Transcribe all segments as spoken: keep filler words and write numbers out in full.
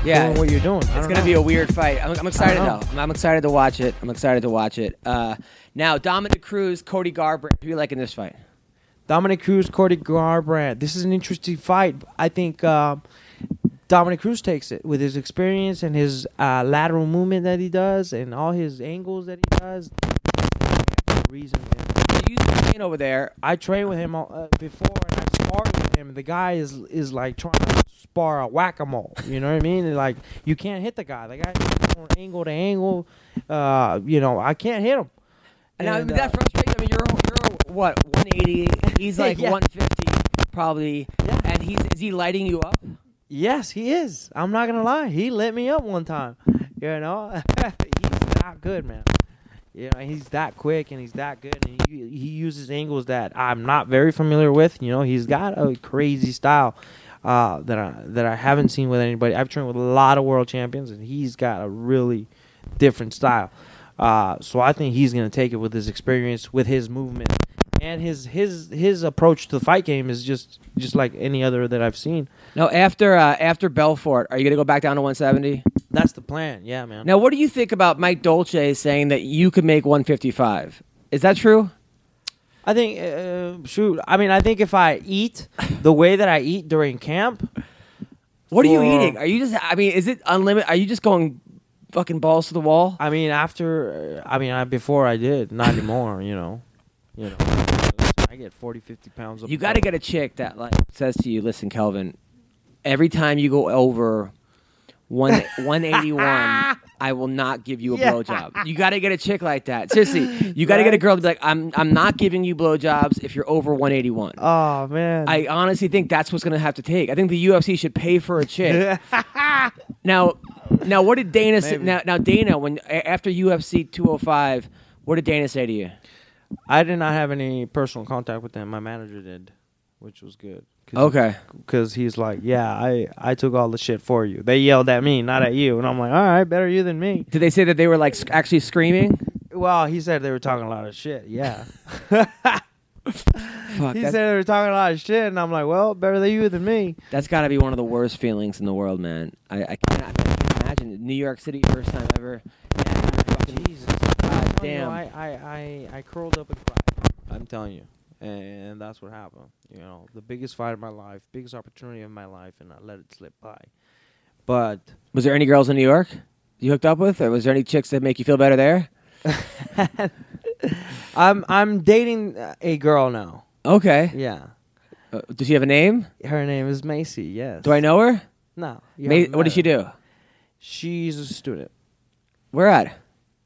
Yeah. doing what you're doing. It's going to be a weird fight. I'm, I'm excited, though. I'm, I'm excited to watch it. I'm excited to watch it. Uh, now, Dominic Cruz, Cody Garbrandt. Who do you like in this fight? Dominic Cruz, Cody Garbrandt. This is an interesting fight. I think uh, Dominic Cruz takes it with his experience and his uh, lateral movement that he does and all his angles that he does. Reason, man. You train over there. I trained with him uh, before, and I sparred with him. The guy is is like trying to spar a whack-a-mole. You know what I mean? Like, you can't hit the guy. The guy's going angle to angle. Uh, you know, I can't hit him. And now, And, that uh, frustrates. I mean, you're you're what one eighty. He's like Yeah. one fifty probably. Yeah. And he's is he lighting you up? Yes, he is. I'm not gonna lie. He lit me up one time. You know, he's that good, man. You know, he's that quick and he's that good, and he he uses angles that I'm not very familiar with. You know, he's got a crazy style uh, that I that I haven't seen with anybody. I've trained with a lot of world champions, and he's got a really different style. Uh, so I think he's gonna take it with his experience, with his movement, and his his his approach to the fight game is just just like any other that I've seen. No, after uh, after Belfort, are you gonna go back down to one seventy? That's the plan. Yeah, man. Now, what do you think about Mike Dolce saying that you could make one fifty-five? Is that true? I think, uh, shoot, I mean, I think if I eat the way that I eat during camp. What are you for- eating? Are you just, I mean, is it unlimited? Are you just going fucking balls to the wall? I mean, after, I mean, I, before I did, not anymore, you know. You know, I get forty, fifty pounds of You got to get a chick that like says to you, listen, Kelvin, every time you go over one, one eighty-one, I will not give you a Yeah. blowjob. You got to get a chick like that. Seriously, you got to get a girl to be like, I'm I'm not giving you blowjobs if you're over one eighty-one. Oh, man. I honestly think that's what's going to have to take. I think the U F C should pay for a chick. now, now, what did Dana say? Maybe. Now, now, Dana, when a- after U F C two oh five, what did Dana say to you? I did not have any personal contact with them. My manager did, which was good. Okay. Because he's like, yeah, I, I took all the shit for you. They yelled at me, not at you. And I'm like, all right, better you than me. Did they say that they were like sc- actually screaming? Well, he said they were talking a lot of shit, yeah. Fuck, He that's, said they were talking a lot of shit, and I'm like, well, better than you than me. that's got to be one of the worst feelings in the world, man. I, I, can't, I can't imagine. New York City, first time ever. Fucking, Jesus. God You know, damn. I, I, I, I curled up and cried. I'm telling you. And that's what happened. You know, the biggest fight of my life, biggest opportunity of my life, and I let it slip by. But Was there any girls in New York you hooked up with? Or was there any chicks that make you feel better there? I'm I'm dating a girl now. Okay. Yeah. Uh, does she have a name? Her name is Macy, yes. Do I know her? No. you Ma- haven't what met does she her. do? She's a student. Where at?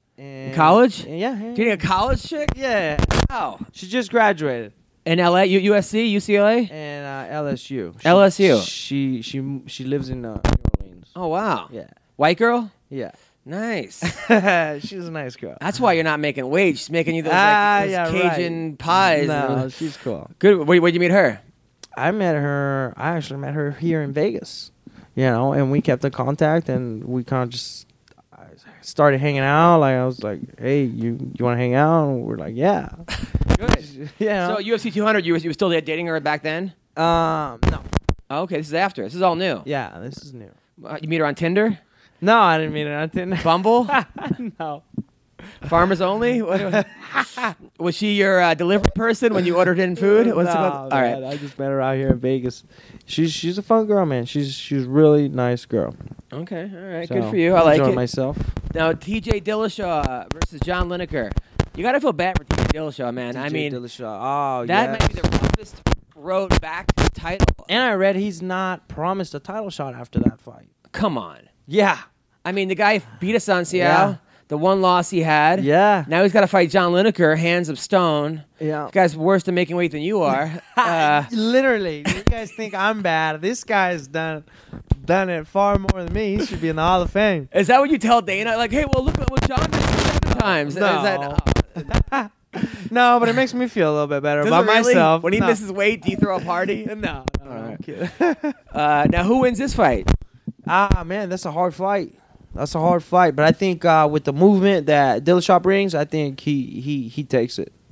In college? Yeah. yeah. Dating a college chick? Yeah. Wow. She just graduated. In L A? U- USC? U C L A? And uh, L S U. She, L S U. She she she lives in uh, New Orleans. Oh, wow. Yeah. White girl? Yeah. Nice. She's a nice girl. That's why you're not making wage. She's making you those, like, Ah, those yeah, Cajun right. pies. No, and- she's cool. Good. Where, where'd you meet her? I met her. I actually met her here in Vegas. You know, and we kept in contact, and we kind of just I started hanging out. Like I was like, "Hey, you you want to hang out?" And we're like, "Yeah." Good. Yeah. So U F C two hundred, you were, you were still dating her back then? um, no. Oh, okay, this is after. This is all new. Yeah, this is new. Uh, you meet her on Tinder? No, I didn't meet her. I didn't. Bumble? No. Farmers Only? What- was she your uh, delivery person when you ordered in food? What's it no, called? All right. man, I just met her out here in Vegas. She's she's a fun girl, man. She's she's a really nice girl. Okay, all right. So, Good for you. I like enjoying it. myself. Now, T J Dillashaw versus John Lineker. You got to feel bad for T J Dillashaw, man. I T J mean, Dillashaw. Oh, that yes. might be the roughest road back to the title. And I read he's not promised a title shot after that fight. Come on. Yeah. I mean, the guy beat us on Seattle. Yeah. The one loss he had. Yeah. Now he's got to fight John Lineker, hands of stone. Yeah. This guy's worse at making weight than you are. uh, Literally, you guys think I'm bad. This guy's done done it far more than me. He should be in the Hall of Fame. is that what you tell Dana? Like, hey, well, look at what John did seven times. Is No. that, No, but it makes me feel a little bit better Does about it really? myself. When he no. misses weight, do you throw a party? No, no, All I'm right. kidding. uh, now, who wins this fight? Ah, man, that's a hard fight. That's a hard fight. But I think uh, with the movement that Dillashaw brings, I think he he he takes it.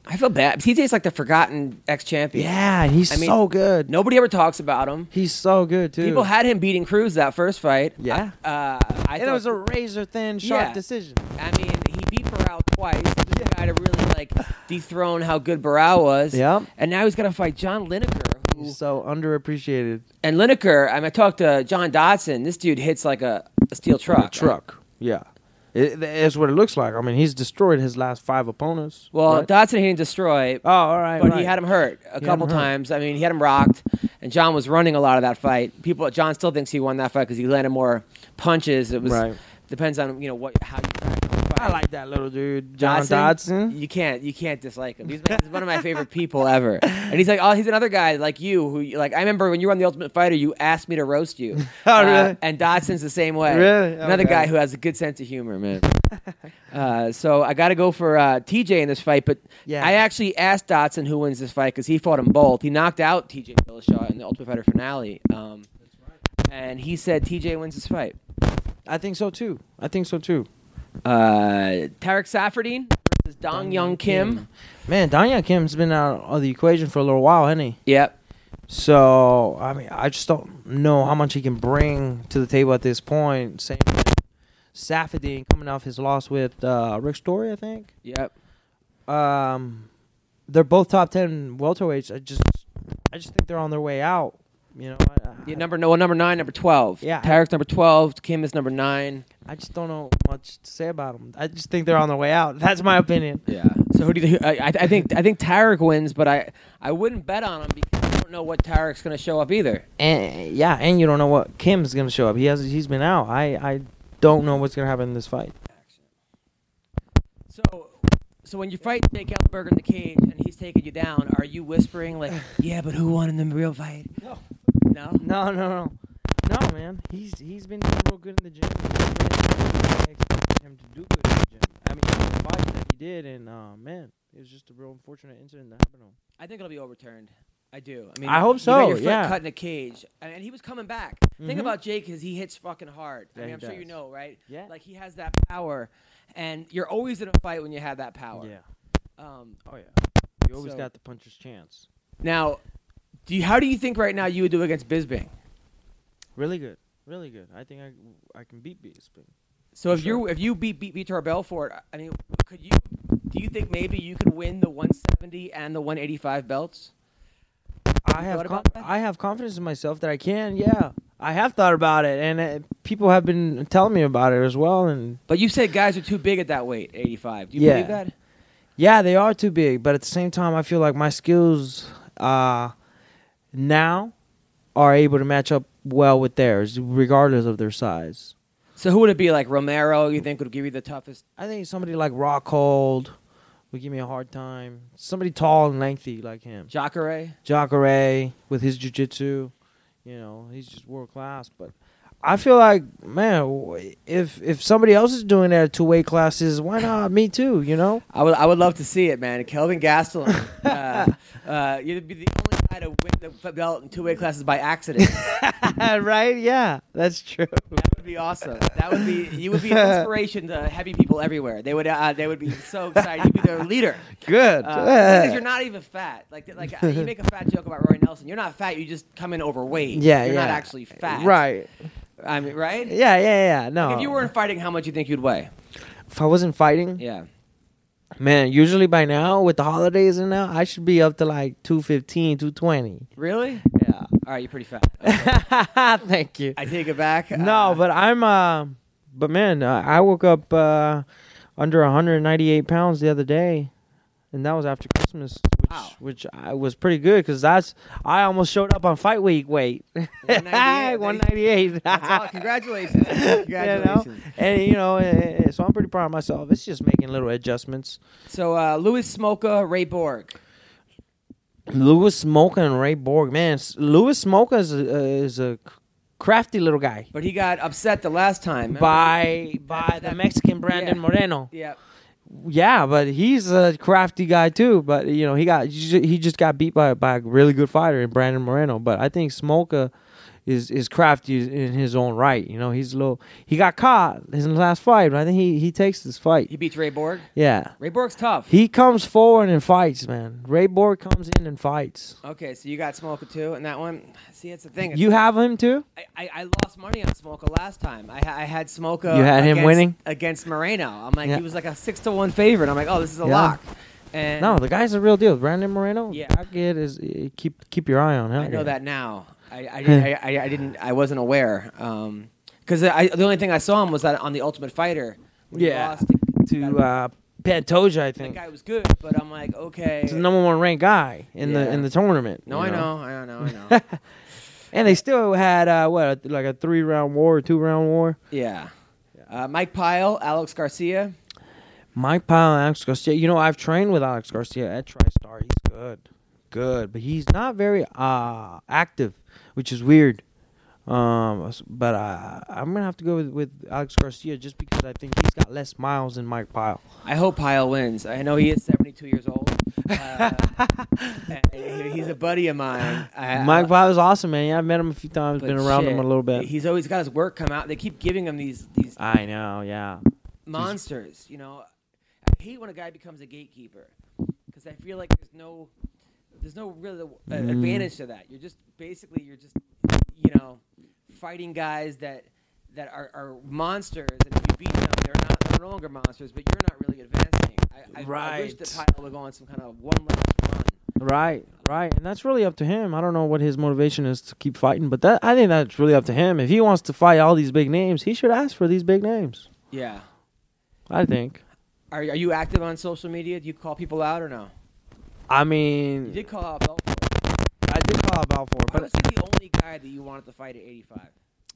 I feel bad. T J's like the forgotten ex-champion. Yeah, he's I mean, so good. Nobody ever talks about him. He's so good too. People had him beating Cruz that first fight. Yeah. Uh, I and thought, it was a razor thin, sharp Yeah. decision. I mean, he beat Barao twice. He's the guy to really like dethrone how good Barao was. Yep. And now he's got to fight John Lineker. Who, He's so underappreciated. and Lineker, I mean, I talked to John Dodson. This dude hits like a, a steel truck. Truck. Yeah. It, it's what it looks like. I mean, he's destroyed his last five opponents. Well, right? Dodson he didn't destroy, oh, all right. but right. he had him hurt a He had couple him hurt. times. I mean, he had him rocked, and John was running a lot of that fight. People, John still thinks he won that fight because he landed more punches. It was Right. depends on you know what how you. I like that little dude, John Dodson, Dodson. You can't you can't dislike him. He's, he's one of my favorite people ever. And he's like, oh, he's another guy like you who like I remember when you were on The Ultimate Fighter, you asked me to roast you. Oh, Uh, really? and Dodson's the same way. Really? Another Okay. guy who has a good sense of humor, man. uh, so I got to go for uh, T J in this fight, but Yeah. I actually asked Dodson who wins this fight because he fought them both. He knocked out T J Dillashaw in the Ultimate Fighter finale, um, and he said T J wins this fight. I think so too. I think so too. Uh, Tarek Safardine versus Dong Young Kim. Man, Danya Kim's been out of the equation for a little while, hasn't he? Yep. So, I mean, I just don't know how much he can bring to the table at this point. Same with Safadine coming off his loss with uh, Rick Story, I think. Yep. Um, they're both top ten welterweights. I just, I just think they're on their way out. You know, I, I, Yeah, number no, well, number nine, number twelve. Yeah. Tarek's number twelve. Kim is number nine. I just don't know much to say about them. I just think they're on their way out. That's my opinion. Yeah. So who do you think? I, I I think I think Tarek wins, but I I wouldn't bet on him because I don't know what Tarek's going to show up either. And yeah, and you don't know what Kim's gonna show up. He has, he's been out. I, I don't know what's gonna happen in this fight. So so when you fight Jake Ellenberger in the cage and he's taking you down, are you whispering like, yeah, but who won in the real fight? No. No. No, no, no, no, man. He's he's been doing real good in the gym. I expected him to do good in the gym. I mean, the fight that he did, and uh, man, it was just a real unfortunate incident that happened to him. I think it'll be overturned. I do. I mean, I hope you so, got your foot yeah. cut in a cage, and, and he was coming back. Thing Mhm. about Jake is he hits fucking hard. Yeah, I mean, he I'm sure you does. know, right? Yeah. Like he has that power, and you're always in a fight when you have that power. Yeah. Um, Oh yeah. You always So- got the puncher's chance. now, do you, how do you think right now you would do against Bisping? Really good. Really good. I think I I can beat Bisping. So if Sure. you if you beat beat Vitor Belfort, I mean, could you? Do you think maybe you could win the one seventy and the one eighty-five belts? I You have thought con- about that? I have confidence in myself that I can. Yeah, I have thought about it, and uh, people have been telling me about it as well. And But you said guys are too big at that weight, eighty-five. Do you Yeah. believe that? yeah, they are too big, but at the same time, I feel like my skills uh, now are able to match up well with theirs, regardless of their size. So who would it be? Like Romero? You think would give you the toughest? I think somebody like Rockhold would give me a hard time. Somebody tall and lengthy like him. Jacare? Jacare with his jiu-jitsu, you know, he's just world class. But I feel like, man, w- if if somebody else is doing that at two weight classes, why not me too? You know? I would I would love to see it, man. Kelvin Gastelum. uh, uh, you'd be the only guy to win the belt in two weight classes by accident. Right? Yeah, that's true. That would be awesome. That would be you would be an inspiration to heavy people everywhere. They would uh, they would be so excited. You'd be their leader. Good. Uh, because you're not even fat. Like like uh, you make a fat joke about Roy Nelson. You're not fat. You just come in overweight. yeah, You're yeah. not actually fat. Right. I mean, right? Yeah, yeah, yeah. No. Like if you weren't fighting, how much you think you'd weigh? if I wasn't fighting, Yeah. man, usually by now with the holidays and now, I should be up to like two fifteen, two twenty. Really? Yeah. All right, you're pretty fat. Okay. Thank you. I take it back. No, Uh, but I'm uh but man, uh, I woke up uh under one hundred ninety-eight pounds the other day, and that was after Christmas, which Wow. which I was pretty good cuz that's I almost showed up on fight week weight. one ninety-eight. one ninety-eight. That's all. Congratulations. Congratulations. You know? And you know, eh, so I'm pretty proud of myself. It's just making little adjustments. So, uh, Louis Smolka, Ray Borg. Louis Smolka and Ray Borg, man, s- Louis Smolka is a, uh, is a crafty little guy. But he got upset the last time. remember? By by That- the that- Mexican Brandon yeah. Moreno. Yeah. Yeah, but he's a crafty guy too. But you know, he got he just got beat by by a really good fighter in Brandon Moreno. But I think Smolka is is crafty in his own right. You know, he's a little. He got caught in his last fight, but I think he he takes this fight. He beats Ray Borg. Yeah, Ray Borg's tough. he comes forward and fights, man. Ray Borg comes in and fights. Okay, so you got Smolka too, and that one. See, that's the thing. It's You like- have him too? I, I, I lost money on Smolka last time. I, ha- I had Smolka. You had him against, winning? against Moreno. I'm like, Yeah. he was like a six to one favorite. I'm like, oh, this is a Yeah. lock. And No, the guy's a real deal. Brandon Moreno. Yeah. that kid is. eh, Keep keep your eye on him. I know that now. I I, didn't, I, I I didn't. I wasn't aware. Um, because I the only thing I saw him was that on the Ultimate Fighter. When he Yeah. lost To uh, Pantoja, I that think. guy was good, but I'm like, okay. He's the number one ranked guy in the Yeah. in the tournament. No, you I know. I know. I know. And they still had uh, what, like a three round war, or two round war. yeah. Uh, Mike Pyle, Alex Garcia. Mike Pyle and Alex Garcia. You know, I've trained with Alex Garcia at TriStar. He's good, good, but he's not very uh, active, which is weird. Um, but uh, I'm gonna have to go with, with Alex Garcia just because I think he's got less miles than Mike Pyle. I hope Pyle wins. I know he is seventy-two years old. Uh, and he- he's a buddy of mine. I, Mike Pyle is awesome, man. Yeah, I've met him a few times, but been around shit, him a little bit. He's always got his work come out. They keep giving him these these I know, yeah. monsters. You know, I hate when a guy becomes a gatekeeper because I feel like there's no there's no real uh, Mm. advantage to that. You're just basically you're just you know fighting guys that that are, are monsters, and if you beat them, they're not they're no longer monsters, but you're not really advancing. I, I, I wish that Right. Pyle would go on some kind of one last run. Right, right, and that's really up to him. I don't know what his motivation is to keep fighting, but that I think that's really up to him. If he wants to fight all these big names, he should ask for these big names. Yeah. I think. Are are you active on social media? Do you call people out or no? I You mean, did call out Belfort. I did call out Balfour, Why was but he the only guy that you wanted to fight at eighty-five?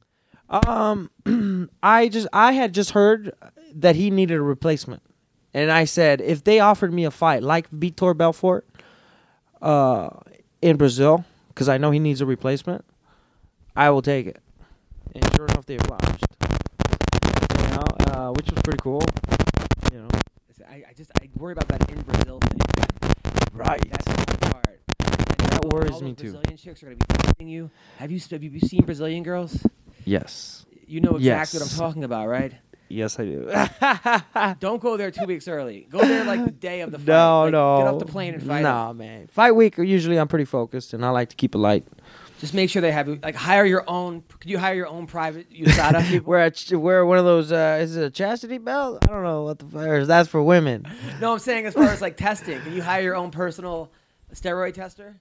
um, I just I had just heard that he needed a replacement, and I said if they offered me a fight like Vitor Belfort, uh, in Brazil, because I know he needs a replacement, I will take it. And sure enough, they obliged. You know, uh, which was pretty cool. You know, I, I just I worry about that in Brazil thing. right? That's the hard part. And That all- worries all me those too. Brazilian chicks are gonna be testing you. Have you have you seen Brazilian girls? Yes, You know exactly what Yes. I'm talking about, right? yes, I do. Don't go there two weeks early. Go there like the day of the fight. No, Like, no. Get off the plane and fight. 'em. No, man. Fight week, usually I'm pretty focused, and I like to keep it light. Just make sure they have like hire your own. Could you hire your own private U S A D A people? Wear a ch- wear one of those. Uh, is it a chastity belt? I don't know what the fuck is. That's for women. No, I'm saying as far as like testing. Can you hire your own personal steroid tester?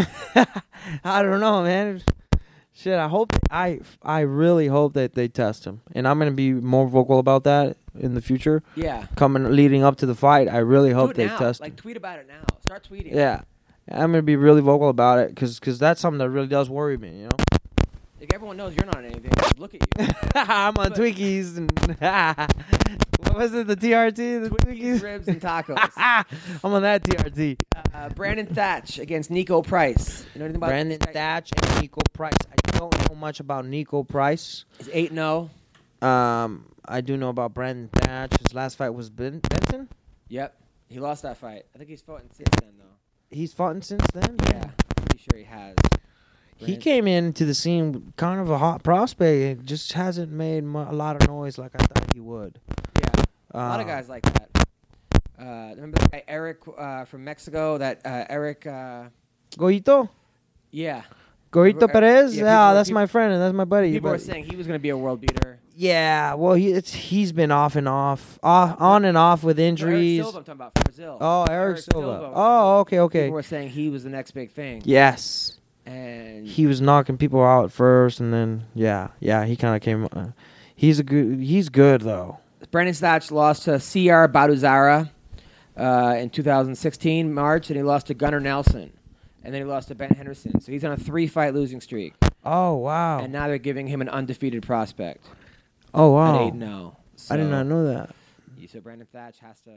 I don't know, man. Shit, I hope I I really hope that they test him, and I'm gonna be more vocal about that in the future. Yeah. Coming leading up to the fight, I really Do hope it they now. test Like him. tweet about it now. Start tweeting. Yeah, I'm gonna be really vocal about it because that's something that really does worry me. You know. Like everyone knows you're not on anything. Just look at you. I'm on But- Twinkies and what was it? The T R T, the Twinkies, Twinkies. ribs, and tacos. I'm on that T R T. Uh, Brandon Thatch against Nico Price. You know anything about Brandon this guy? Thatch and Nico Price. I don't know much about Nico Price. He's eight and oh. Um, I do know about Brandon Thatch. His last fight was Ben- Benson. Yep. He lost that fight. I think he's fought since then, though. He's fought since then. Yeah. I'm pretty sure he has. He Brandon- came into the scene kind of a hot prospect. It just hasn't made mu- a lot of noise like I thought he would. Yeah. A lot of Uh, guys like that. Uh, remember that guy Eric uh, from Mexico? That uh, Eric. Uh, Goito? yeah. Goito People- Perez? yeah, Yeah, people- that's people- my friend and that's my buddy. People but- were saying he was going to be a world beater. Yeah, well, he it's, he's been off and off, off, on and off with No, Eric injuries. Silva, I'm talking about from Brazil. Oh, Eric, Silva. Oh, okay, okay. People were saying he was the next big thing. Yes, And he was knocking people out first, and then yeah, yeah, he kind of came. Uh, he's a good. He's good though. Brandon Thatch lost to C R Baduzara uh, in two thousand sixteen, March, and he lost to Gunnar Nelson. And then he lost to Ben Henderson. So he's on a three-fight losing streak. Oh wow. And now they're giving him an undefeated prospect oh at wow. eight and oh. I did not know that. So Brandon Thatch has to...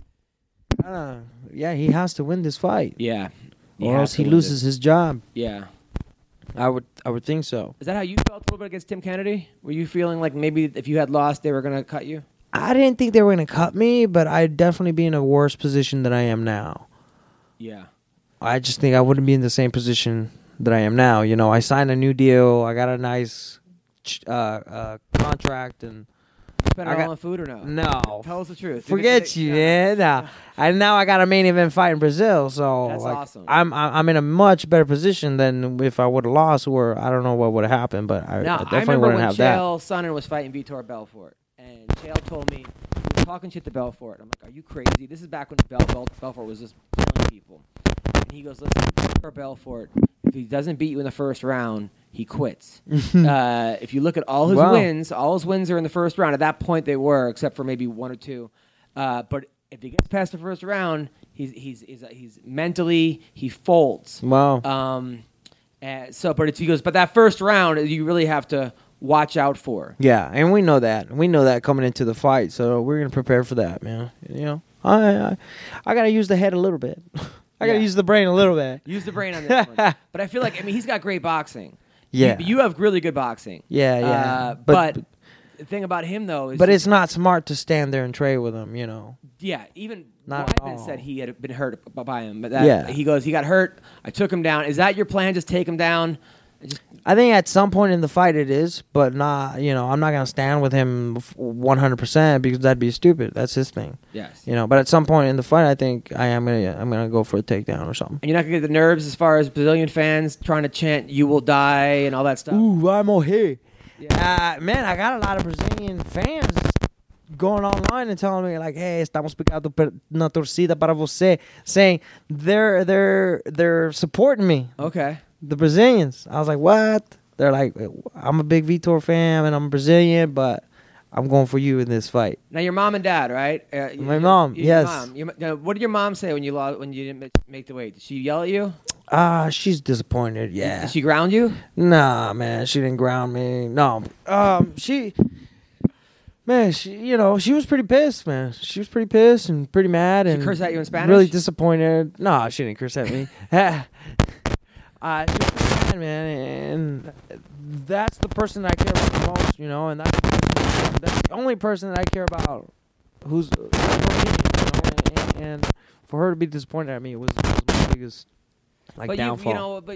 Uh, yeah, he has to win this fight, Yeah. or has else to he win loses this. his job. Yeah. I would. I would think so. Is that how you felt a little bit against Tim Kennedy? Were you feeling like maybe if you had lost, they were going to cut you? I didn't think they were gonna cut me, but I'd definitely be in a worse position than I am now. Yeah. I just think I wouldn't be in the same position that I am now. You know, I signed a new deal. I got a nice uh, uh, contract, and Spend it I all got- on food or no? no, Tell us the truth. forget They- you, yeah. man. Nah. And now I got a main event fight in Brazil, so That's like, awesome. I'm I'm I'm in a much better position than if I would have lost, or I don't know what would have happened, but I, No, I I definitely remember wouldn't when have that. Chael Sonnen was fighting Vitor Belfort, and Chael told me he was talking shit to Belfort. I'm like, "Are you crazy?" This is back when Bel- Bel- Belfort was just killing people. And he goes, "Listen, Vitor Belfort, if he doesn't beat you in the first round, he quits." uh, if you look at all his Wow. wins, all his wins are in the first round. At that point, they were, except for maybe one or two. Uh, but if he gets past the first round, he's he's he's, he's mentally he folds. Wow. Um, and so, but it's, he goes, but that first round, you really have to watch out for. Yeah, and we know that. We know that coming into the fight, so we're gonna prepare for that, man. You know, I I, I gotta use the head a little bit. I gotta Yeah. use the brain a little bit. Use the brain on this one. But I feel like, I mean, he's got great boxing. Yeah. You, you have really good boxing. Yeah, yeah. Uh, but but, the thing about him, though, is but just- it's not smart to stand there and trade with him. You know. yeah, even Not at Weidman all. said he had been hurt b- by him. But that, Yeah. he goes, he got hurt. I took him down. Is that your plan? Just take him down? Just, I think at some point in the fight it is, but not. You know, I'm not gonna stand with him one hundred percent because that'd be stupid. That's his thing. yes. You know, but at some point in the fight, I think I am gonna I'm gonna go for a takedown or something. And you're not going to get the nerves as far as Brazilian fans trying to chant, "You will die," and all that stuff? Ooh, I'm here. Yeah. Uh, man, I got a lot of Brazilian fans going online and telling me like, "Hey, estamos picando per- una torcida para você," saying they're they're they're supporting me, Okay. the Brazilians. I was like, "What?" They're like, "I'm a big Vitor fan and I'm Brazilian, but I'm going for you in this fight." Now your mom and dad, right? Uh, y- My y- mom, your yes. Mom. Your, now, what did your mom say when you lost, when you didn't ma- make the weight? Did she yell at you? Ah, she's disappointed. Yeah. Did she ground you? Nah, man, she didn't ground me. No, um, she, man, she, you know, she was pretty pissed, man. She was pretty pissed and pretty mad She and curse at you in Spanish? really disappointed. No, she didn't curse at me. uh, she was pretty mad, man, and that's the person that I care about the most, you know, and that's, that's the only person that I care about. Who's her opinion, you know, and, and for her to be disappointed at me was, was my biggest like but downfall. you, you know, but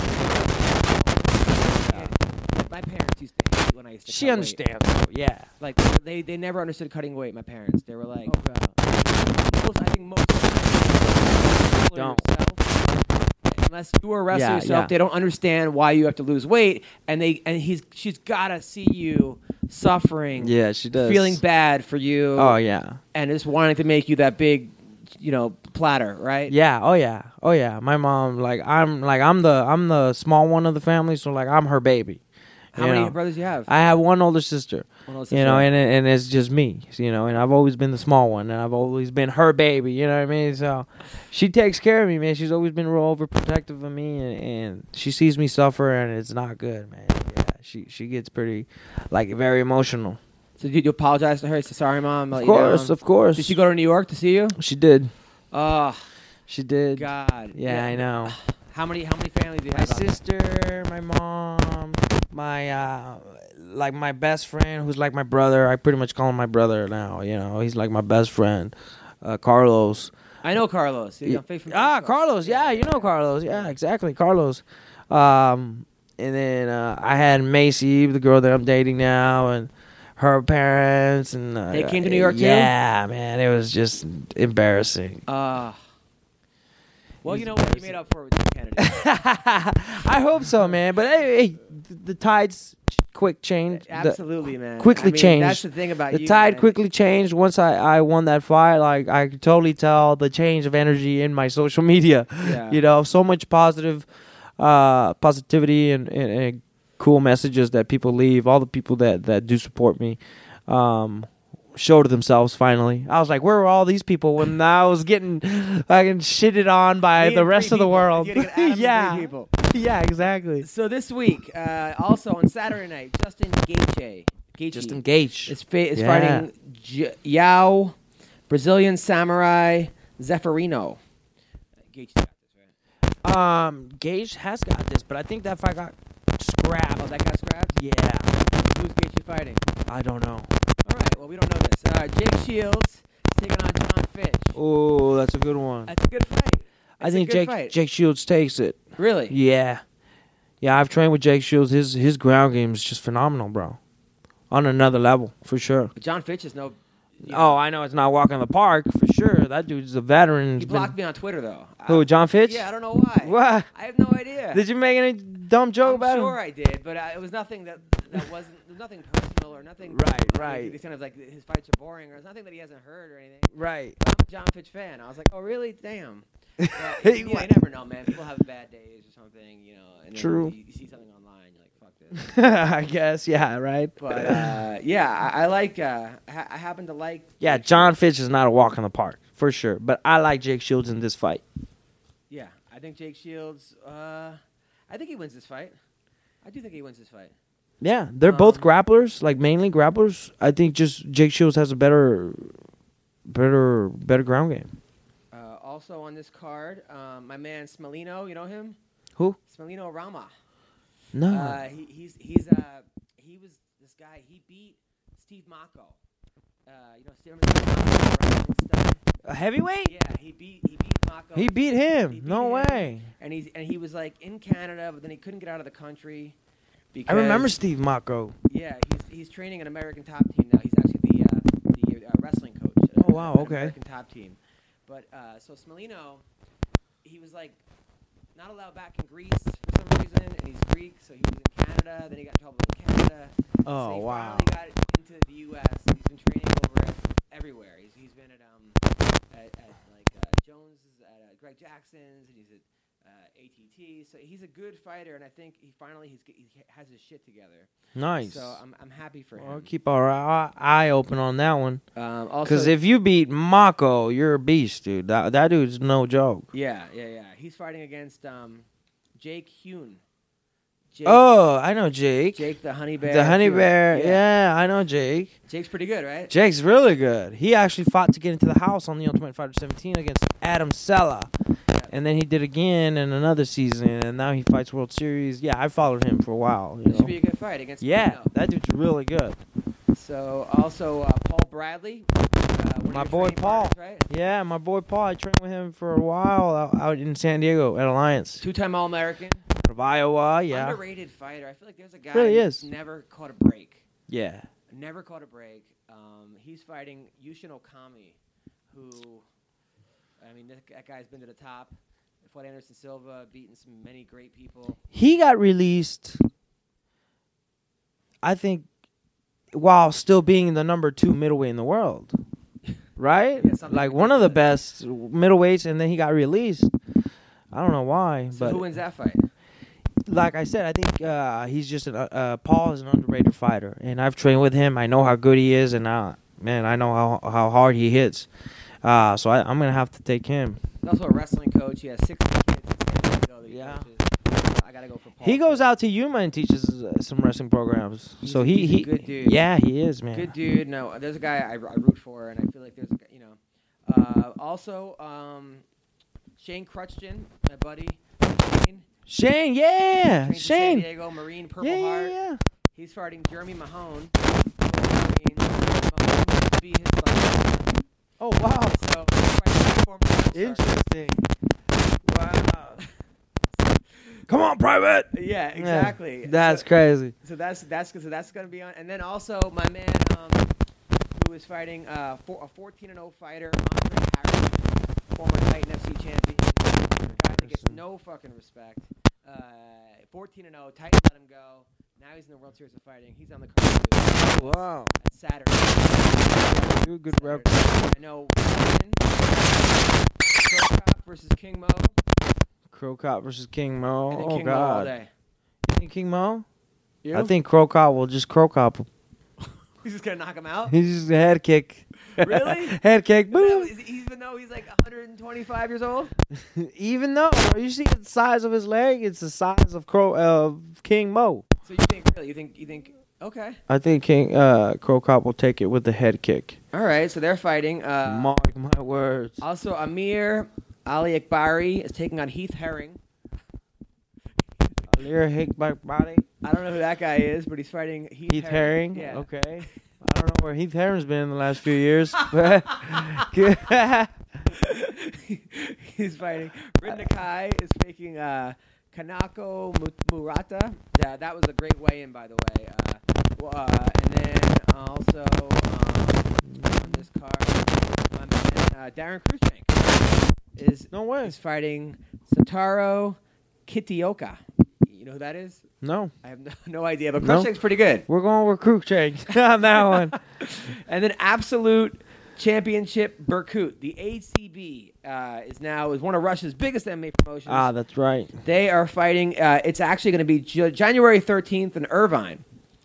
listen, my parents used to hate when I used to. She cut weight. understands, though. Yeah. Like they, they never understood cutting weight. My parents, they were like, Oh, God. most, I think most Don't. yourself, unless you are a wrestler Yeah, yourself, yeah. they don't understand why you have to lose weight, and they and he's she's gotta see you suffering, Yeah, she does. feeling bad for you, Oh yeah. and just wanting to make you that big, you know, platter, right? Yeah. Oh yeah. Oh yeah. My mom, like I'm, like I'm the, I'm the small one of the family, so like I'm her baby. How you many know? brothers do you have? I have one older sister, One of those you know, sisters. and it- and it's just me, you know, and I've always been the small one, and I've always been her baby, you know what I mean? So she takes care of me, man. She's always been real overprotective of me, and, and she sees me suffer, and it's not good, man. Yeah, she she gets pretty, like, very emotional. So did you apologize to her? Say sorry, mom. I let Of you course, down." of course. Did she go to New York to see you? She did. Oh She did. God. Yeah, I know. How many how many families do you My have? out there? sister, my mom, my uh, like my best friend, who's like my brother. I pretty much call him my brother now. You know, he's like my best friend, uh, Carlos. I know Carlos. He's Yeah. on Faith from Ah, Facebook. Carlos. Yeah, you know Carlos. Yeah, exactly, Carlos. Um, and then uh, I had Macy, the girl that I'm dating now, and her parents, and uh, They came to New York, too? Yeah, man, it was just embarrassing. Uh, well, He's you know what? You made up for it with Kennedy. I hope so, man. But hey, hey the, the tides quick changed. The- Absolutely, man. quickly I mean, changed. That's the thing about The you. tide man. quickly changed once I, I won that fight. Like I could totally tell the change of energy in my social media. Yeah. You know, so much positive, uh, positivity and, and, and cool messages that people leave. All the people that, that do support me, um, showed themselves finally. I was like, where were all these people when I was getting fucking shitted on by Me the and rest three of the people. world? You gotta get Adam and yeah, three people. yeah, exactly. So this week, uh, also on Saturday night, Justin Gaethje, Gaethje Just engaged. is, fa- is Yeah. fighting J- Yao, Brazilian Samurai Zeferino. Gaethje got this, right? Um, Gage has got this, but I think that fight got scrapped. Oh, that got scrapped? Yeah, Who's Gaethje fighting? I don't know. All right, well, we don't know this. Uh, Jake Shields is taking on John Fitch. Oh, that's a good one. That's a good fight. I It's a think good Jake fight. Jake Shields takes it. Really? Yeah, Yeah, I've trained with Jake Shields. His his ground game is just phenomenal, bro. On another level, for sure. But John Fitch is no. You know, Oh, I know it's not walking the park, for sure. That dude's a veteran. he He's blocked been- me on Twitter though. Who, I, John Fitch? yeah, I don't know why. What? I have no idea. Did you make any dumb joke I'm about sure him? I did, but uh, it was nothing that that wasn't there was nothing personal or nothing. Right, like, right. It's kind of like his fights are boring, or it's nothing that he hasn't heard or anything. Right. But I'm a John Fitch fan. I was like, oh really? Damn. But, He you, know, wa- you never know, man. People have bad days or something, you know. And then True. You, you see something online, you're like, fuck this. I guess, yeah, right. But uh, yeah, I, I like. Uh, I, ha- I happen to like. Yeah, John Fitch is not a walk in the park, for sure. But I like Jake Shields in this fight. Yeah, I think Jake Shields. Uh, I think he wins this fight. I do think he wins this fight. Yeah, they're both Um, grapplers, like mainly grapplers. I think just Jake Shields has a better, better, better ground game. Uh, also on this card, um, my man Smelino. You know him? Who? Smelino Rama. No. Uh, he, he's he's uh he was this guy. He beat Steve Mako. Uh, you know Steve Mako. a heavyweight? Yeah, he beat he beat Mako. He beat him. He beat no him. way. And he's and he was like in Canada, but then he couldn't get out of the country. I Because, remember Steve Mako. Yeah, he's he's training an American top team now. He's actually the uh, the uh, wrestling coach. at Oh, wow, an okay. American top team. But uh, so Smelino, he was like not allowed back in Greece for some reason, and he's Greek, so he was in Canada. Then he got in trouble in Canada. Oh, so he wow. finally got into the U S and he's been training over at, everywhere. He's he's been at um at, at like uh, Jones's, at uh, Greg Jackson's, and he's at uh, A T T. So he's a good fighter, and I think he finally he's he has his shit together. Nice. So I'm I'm happy for Well, him. keep our eye, eye open on that one. Um, also, Because if you beat Mako, you're a beast, dude. That, that dude's no joke. yeah, yeah, yeah, he's fighting against um, Jake Hune. Jake, Oh, I know Jake. Jake the Honey Bear. the Honey Hune. Bear. Yeah. I know Jake. Jake's pretty good, right? Jake's really good. He actually fought to get into the house on the Ultimate Fighter seventeen against Adam Sella. And then he did again in another season, and now he fights World Series. Yeah, I followed him for a while. You This should know? be a good fight against. Yeah, Marino. that dude's really good. So also uh, Paul Bradley. Uh, one of My your boy training Paul. partners, right? Yeah, my boy Paul. I trained with him for a while out, out in San Diego at Alliance. Two-time All-American. Of Iowa, yeah. Underrated fighter. I feel like there's a guy Really who's is. never caught a break. Yeah. Never caught a break. Um, he's fighting Yushin Okami, who, I mean, that, that guy's been to the top. Fought Anderson Silva, beaten some many great people. He got released, I think, while still being the number two middleweight in the world. Right? Yeah, something like like one of that. the best middleweights, and then he got released. I don't know why, So but who wins that fight? like I said, I think uh, he's just an, uh, uh, Paul is an underrated fighter, and I've trained with him. I know how good he is, and uh, man, I know how how hard he hits. Uh, so I, I'm gonna have to take him. He's also a wrestling coach. He has six kids in San Diego that he Yeah. coaches. I gotta go for Paul. He goes too. out to Yuma and teaches uh, some wrestling programs. He's so a- he he's a he good dude. yeah he is, man. Good dude. No, there's a guy I, I root for, and I feel like there's a guy, you know. Uh, also, um, Shane Crutchton, my buddy. Shane, Shane, yeah, trains in San Shane. Diego Marine Purple Yeah, yeah, Heart. yeah. He's fighting Jeremy Mahone. Marine. Mahone used to be his like, Oh wow, so he's fighting former all-star. interesting. Wow. Come on, private. Yeah, exactly. That's so, crazy. so that's that's so that's gonna be on. And then also my man um, who is fighting uh, for, a fourteen and oh fighter, Andre Harris, former Titan F C champion, guy that gets no fucking respect. Uh, fourteen and oh, Titan let him go. Now he's in the World Series of Fighting. He's on the card too. Wow. At Saturday. Good, good Saturday. rep. I know. Pro Cop versus King Mo. Crow Cop versus King And Mo. then Oh King Mo all God. day. You think King Mo? You? I think Crow Cop will just Crow Cop him. he's just gonna knock him out. He's just a head kick. Really? Head kick. Even though, Boom. even though he's like one hundred twenty-five years old. Even though you see the size of his leg, it's the size of Crow uh, King Mo. So you think really? You think you think? Okay. I think King uh, Crow Cop will take it with the head kick. All right. So they're fighting. Uh, Mark my words. also, Amir Ali Akbari is taking on Heath Herring. Alir Hickback body. I don't know who that guy is, but he's fighting Heath, Heath Herring. Yeah. Okay. I don't know where Heath Herring's been in the last few years. He's fighting. Rid Nakai is making uh, Kanako Murata. Yeah, that was a great weigh-in, by the way. Uh, well, uh, and then also um, on this card, my man, uh, Darren Cruikshank is No way. is fighting Santaro Kitioka. You know who that is? No. I have no, no idea, but No. Cruikshank's pretty good. We're going with Cruikshank on that one. And then Absolute Championship Berkut. The A C B uh, is now is one of Russia's biggest M M A promotions. Ah, that's right. They are fighting. Uh, it's actually going to be J- January thirteenth in Irvine.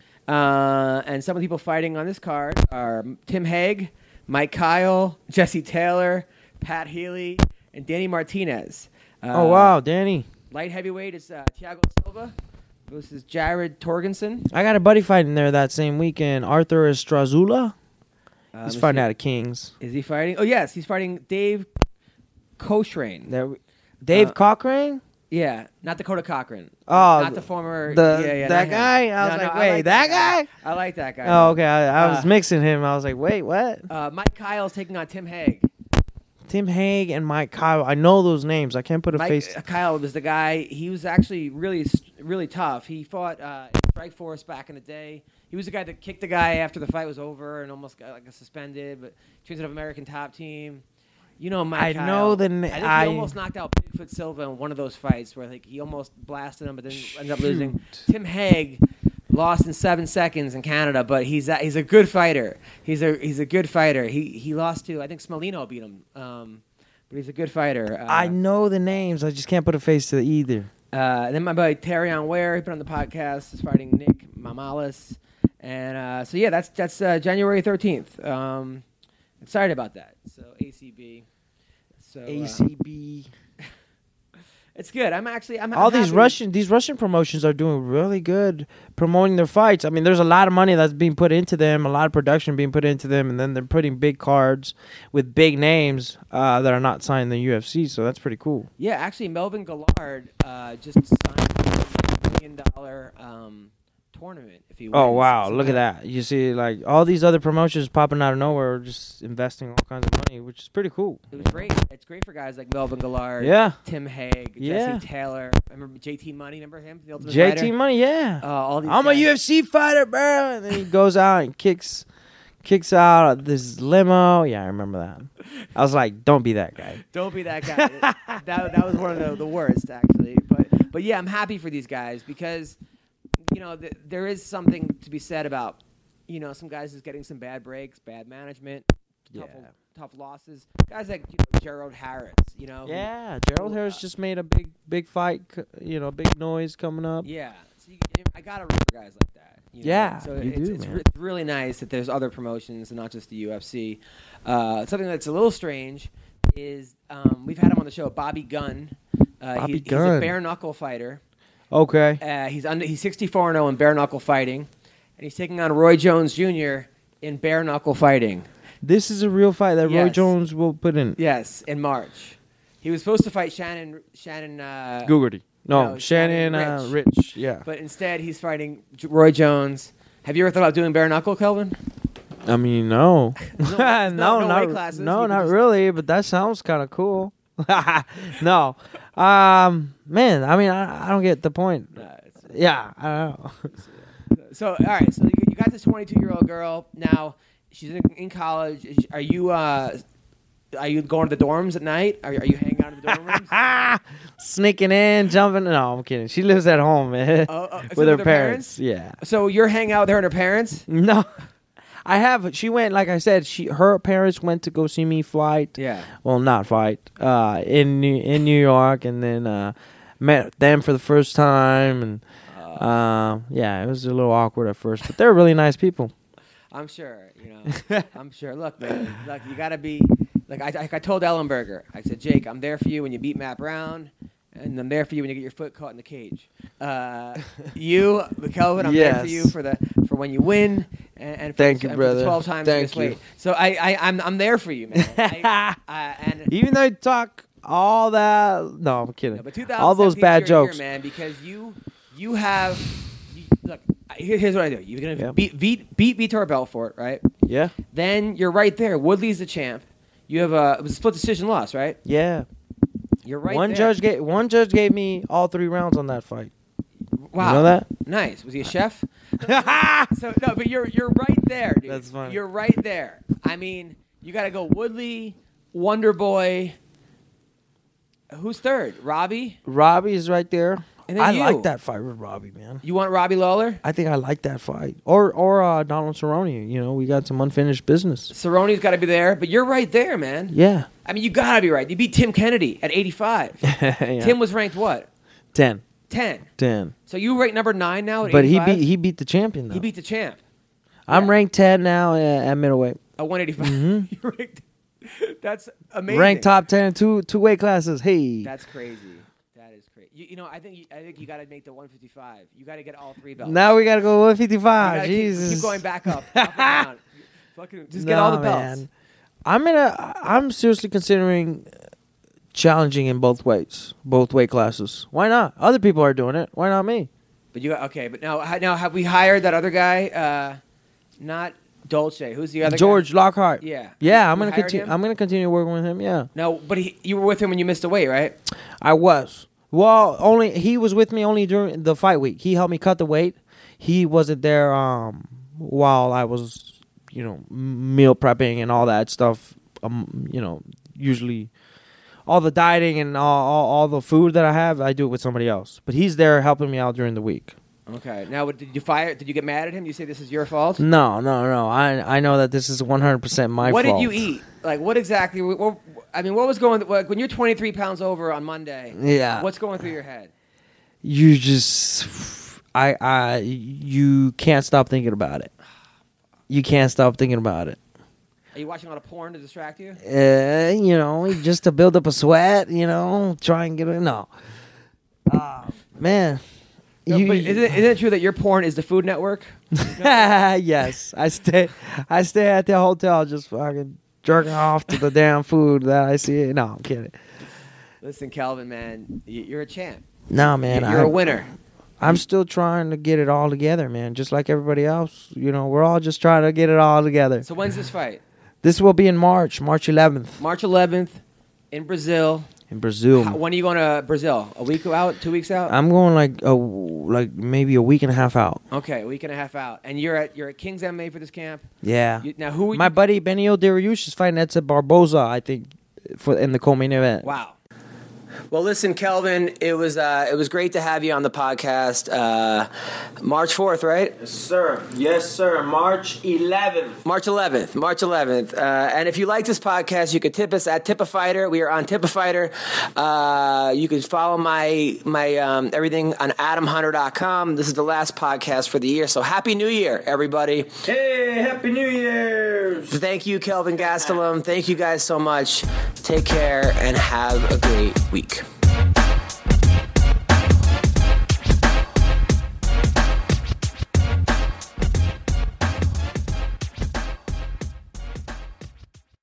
Uh, and some of the people fighting on this card are Tim Hague, Mike Kyle, Jesse Taylor, Pat Healy, and Danny Martinez. Uh, Oh, wow, Danny. Light heavyweight is uh, Thiago Silva versus Jared Torgensen. I got a buddy fighting there that same weekend. Arthur Estrazula. Um, He's is fighting he- out of Kings. Is he fighting? Oh, yes. He's fighting Dave Cochrane. There, we- Dave Uh, Cochrane? Yeah, not Dakota Cochran. Oh, not the former. the- yeah, yeah, that not him. guy? I was No, no, like, wait, that guy? I like that guy. Oh, okay. I, I was Uh, mixing him. I was like, wait, what? Uh, Mike Kyle's taking on Tim Hague. Tim Hague and Mike Kyle. I know those names. I can't put a Mike face. uh, Kyle was the guy. He was actually really, really tough. He fought uh, in Strikeforce back in the day. He was the guy that kicked the guy after the fight was over and almost got like suspended, but changed it up American Top Team. You know Mike I Kyle. know the na- I think I- he almost knocked out Bigfoot Silva in one of those fights where like he almost blasted him, but then ended up losing. Tim Hague lost in seven seconds in Canada, but he's a, he's a good fighter. He's a he's a good fighter. He he lost to I think Smolino beat him, um, but he's a good fighter. Uh, I know the names. I just can't put a face to either. uh, and then my buddy Terrion Ware, he's been on the podcast, is fighting Nick Mamalis, and uh, so yeah, that's that's uh, January thirteenth. Um, excited about that. So A C B. So uh, A C B. it's good. I'm actually I'm All I'm these happy- Russian these Russian promotions are doing really good promoting their fights. I mean, there's a lot of money that's being put into them, a lot of production being put into them, and then they're putting big cards with big names uh, that are not signed in the U F C. So that's pretty cool. Yeah, actually, Melvin Gillard uh, just signed a million dollar um, tournament. If he Oh wins. wow, So look at that! You see, like all these other promotions popping out of nowhere, are just investing all kinds of money, which is pretty cool. It was great. It's great for guys like Melvin Gillard, Yeah, Tim Hague, Yeah. Jesse Taylor. I remember J T Money. Remember him? The Ultimate J T Fighter? Money, yeah. Uh, all these I'm a guys. U F C fighter, bro. And then he goes out and kicks, kicks out this limo. Yeah, I remember that. I was like, don't be that guy. Don't be that guy. that that was one of the, the worst, actually. But but yeah, I'm happy for these guys because you know th- there is something to be said about you know some guys is getting some bad breaks, bad management, tough, Yeah. tough losses. Guys like you know, Gerald Harris, you know. who- Yeah, Gerald Harris just made a big, big fight. c- You know, big noise coming up. Yeah. So you, I gotta root for guys like that. you know? Yeah, So you it's, do, it's, man. re- it's really nice that there's other promotions and not just the U F C. Uh, something that's a little strange is um, we've had him on the show, Bobby Gunn. Uh, Bobby he, He's Gunn. a bare knuckle fighter. Okay. Uh, he's under. He's sixty-four and oh in bare knuckle fighting, and he's taking on Roy Jones Junior in bare knuckle fighting. This is a real fight that Roy Yes. Jones will put in. Yes, in March. He was supposed to fight Shannon. Shannon. Uh, Googarty. No, No, Shannon, Shannon uh, Rich. Rich. Yeah. But instead, he's fighting J- Roy Jones. Have you ever thought about doing bare knuckle, Kelvin? I mean, no. No, no, no- no not, weight classes. no, You can not just- really, but that sounds kind of cool. no. Um, man, I mean, I, I don't get the point. Nah, it's- Yeah, I don't know. So, all right. So you, you got this twenty-two-year-old girl. Now she's in, in college. Is- Are you uh, are you going to the dorms at night? Are, are you hanging out in the dorm rooms? Sneaking in, jumping. No, I'm kidding. She lives at home, man, Oh, oh, with so her with her parents. Yeah. So you're hanging out with her and her parents? No, I have. She went, like I said, she her parents went to go see me fight. Yeah. Well, not fight. Uh, in New, in New York, and then uh, met them for the first time, and uh, yeah, it was a little awkward at first, but they're really nice people. I'm sure. You know. I'm sure. Look, man. Look, you got to be. Like I, I, I told Ellenberger. I said, Jake, I'm there for you when you beat Matt Brown, and I'm there for you when you get your foot caught in the cage. Uh, you, Kelvin, I'm there for Yes. you for the for when you win, and, and for, Thank the, you, and for the brother. twelve times Thank you miss you. weight. So I, I, I'm, I'm there for you, man. I, uh, and Even though you talk all that, no, I'm kidding. no, but all those 2017 's bad your year, jokes. man, because you, you have. You, look, I- here- here's what I do. You're gonna Yeah. beat, beat, beat Vitor Belfort, right? Yeah, Then you're right there. Woodley's the champ. You have a, it was a split decision loss, right? yeah. You're right One there. judge gave one judge gave me all three rounds on that fight. Wow. You know that? Nice. Was he a chef? So no, but you're you're right there, dude. That's funny. You're right there. I mean, you got to go Woodley, Wonder Boy. Who's third? Robbie? Robbie is right there. And then I you. like that fight with Robbie, man. You want Robbie Lawler? I think I like that fight. Or or uh, Donald Cerrone. You know, we got some unfinished business. Cerrone's got to be there, but you're right there, man. Yeah. I mean, you got to be right. You beat Tim Kennedy at eighty-five. Yeah. Tim was ranked what? ten. ten. ten. So you rank number nine now at But he eighty-five? beat he beat the champion though. He beat the champ. I'm yeah. ranked ten now at, at middleweight. At one eighty-five. Mhm. You're ranked. That's amazing. Ranked top ten in two two weight classes. Hey. That's crazy. That is crazy. You, you know, I think you, I think you got to make the one fifty-five. You got to get all three belts. Now we gotta go one You fifty-five. gotta keep- Jesus. Keep, going back up. up and down. Fucking, just get all the Nah, belts. man. I'm gonna. I'm seriously considering challenging in both weights, both weight classes. Why not? Other people are doing it. Why not me? But you got okay. But now, ha- now have we hired that other guy? Uh, not Dolce. Who's the other George guy? Lockhart. Yeah. Yeah, You I'm gonna hired continue. him? I'm gonna continue working with him. Yeah, No, but he, you were with him when you missed the weight, right? I was. Well, only he was with me only during the fight week. He helped me cut the weight. He wasn't there um, while I was, you know, m- meal prepping and all that stuff. Um, you know, usually all the dieting and all, all all the food that I have, I do it with somebody else. But he's there helping me out during the week. Okay. Now, what- did you fire? Did you get mad at him? Did you say this is your fault? No, no, no. I I know that this is one hundred percent my what fault. did you eat? Like, what exactly? What, what- I mean, what was going? Like, when you're twenty-three pounds over on Monday, Yeah. what's going through your head? You just, I, I, you can't stop thinking about it. You can't stop thinking about it. Are you watching a lot of porn to distract you? Uh, you know, just to build up a sweat. You know, try and get it. No, uh, man. No, you, but isn't it, isn't it true that your porn is the Food Network? yes, I stay. I stay at the hotel, just fucking jerking off to the damn food that I see. No, I'm kidding. Listen, Calvin, man, y- you're a champ. No, man. You're I, a winner. I'm still trying to get it all together, man. Just like everybody else. You know, we're all just trying to get it all together. So when's this fight? This will be in March, March eleventh, March eleventh in Brazil. in Brazil. How, when are you going to Brazil? A week out? Two weeks out? I'm going like a, like maybe a week and a half out. Okay, a week and a half out. And you're at you're at King's M M A for this camp. Yeah. You, now who? Are My you, buddy Benio Dariush is fighting Edson Barboza, I think, for in the co-main event. Wow. Well, listen, Kelvin, it was uh, it was great to have you on the podcast. Uh, March fourth, right? Yes, sir. Yes, sir. March eleventh. March eleventh. March eleventh. Uh, and if you like this podcast, you could tip us at Tipafighter. We are on Tipafighter. Uh, you can follow my my um, everything on adam hunter dot com. This is the last podcast for the year, so Happy New Year, everybody. Hey, Happy New Year's. Thank you, Kelvin Gastelum. Thank you guys so much. Take care and have a great week.